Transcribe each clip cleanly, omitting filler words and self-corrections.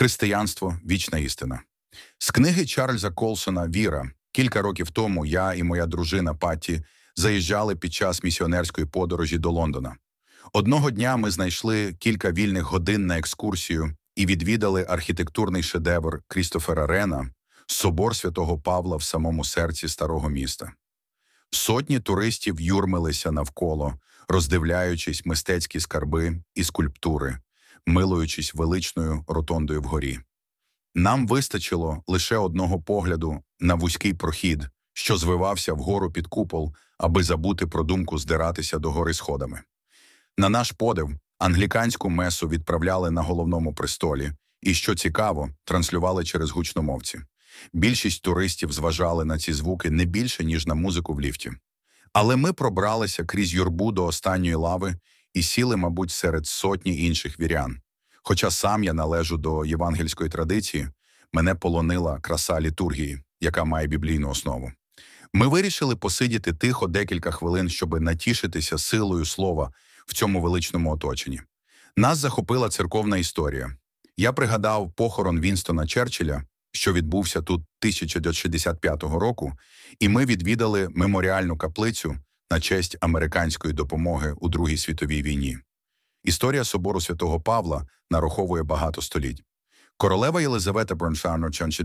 Християнство – вічна істина. З книги Чарльза Колсона «Віра» кілька років тому я і моя дружина Патті заїжджали під час місіонерської подорожі до Лондона. Одного дня ми знайшли кілька вільних годин на екскурсію і відвідали архітектурний шедевр Крістофера Рена – собор Святого Павла в самому серці старого міста. Сотні туристів юрмилися навколо, роздивляючись мистецькі скарби і скульптури, милуючись величною ротондою вгорі. Нам вистачило лише одного погляду на вузький прохід, що звивався вгору під купол, аби забути про думку здиратися до гори сходами. На наш подив, англіканську месу відправляли на головному престолі і, що цікаво, транслювали через гучномовці. Більшість туристів зважали на ці звуки не більше, ніж на музику в ліфті. Але ми пробралися крізь юрбу до останньої лави і сіли, мабуть, серед сотні інших вірян. Хоча сам я належу до євангельської традиції, мене полонила краса літургії, яка має біблійну основу. Ми вирішили посидіти тихо декілька хвилин, щоб натішитися силою слова в цьому величному оточенні. Нас захопила церковна історія. Я пригадав похорон Вінстона Черчилля, що відбувся тут 1965 року, і ми відвідали меморіальну каплицю на честь американської допомоги у Другій світовій війні. Історія собору Святого Павла нараховує багато століть. Королева Єлизавета Броншано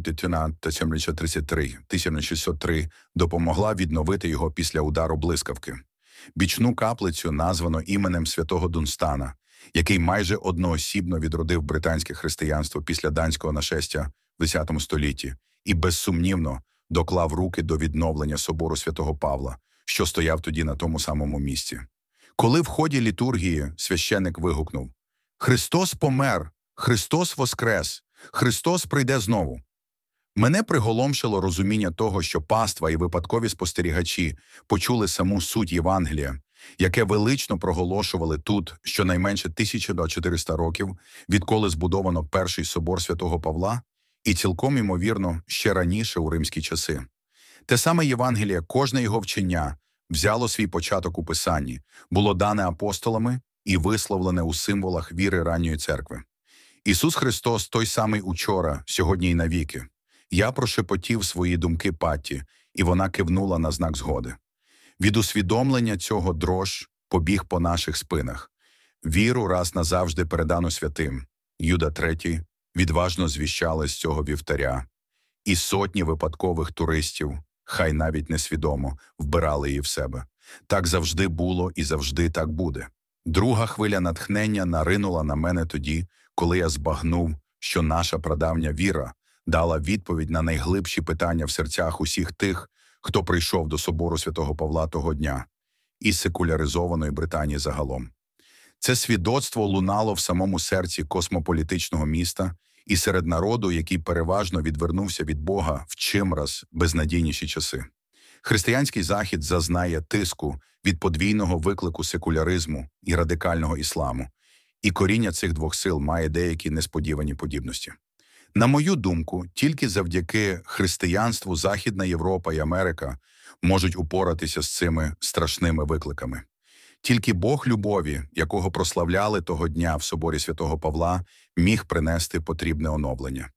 1633 допомогла відновити його після удару блискавки. Бічну каплицю названо іменем святого Дунстана, який майже одноосібно відродив британське християнство після данського нашестя в X столітті і, безсумнівно, доклав руки до відновлення собору Святого Павла, що стояв тоді на тому самому місці. Коли в ході літургії священик вигукнув: «Христос помер! Христос воскрес! Христос прийде знову!» Мене приголомшило розуміння того, що паства і випадкові спостерігачі почули саму суть Євангелія, яке велично проголошували тут щонайменше 1400 років, відколи збудовано перший собор Святого Павла, і цілком імовірно ще раніше у римські часи. Те саме Євангеліє, кожне його вчення, взяло свій початок у Писанні, було дане апостолами і висловлене у символах віри ранньої церкви. Ісус Христос той самий учора, сьогодні і навіки. Я прошепотів свої думки Патті, і вона кивнула на знак згоди. Від усвідомлення цього дрож побіг по наших спинах. Віру раз назавжди передану святим. Юда III відважно звіщали з цього вівтаря. І сотні випадкових туристів, хай навіть несвідомо, вбирали її в себе. Так завжди було і завжди так буде. Друга хвиля натхнення наринула на мене тоді, коли я збагнув, що наша прадавня віра дала відповідь на найглибші питання в серцях усіх тих, хто прийшов до собору Святого Павла того дня, і секуляризованої Британії загалом. Це свідоцтво лунало в самому серці космополітичного міста і серед народу, який переважно відвернувся від Бога в чимраз безнадійніші часи. Християнський Захід зазнає тиску від подвійного виклику секуляризму і радикального ісламу, і коріння цих двох сил має деякі несподівані подібності. На мою думку, тільки завдяки християнству Західна Європа і Америка можуть упоратися з цими страшними викликами. Тільки Бог любові, якого прославляли того дня в соборі Святого Павла, міг принести потрібне оновлення.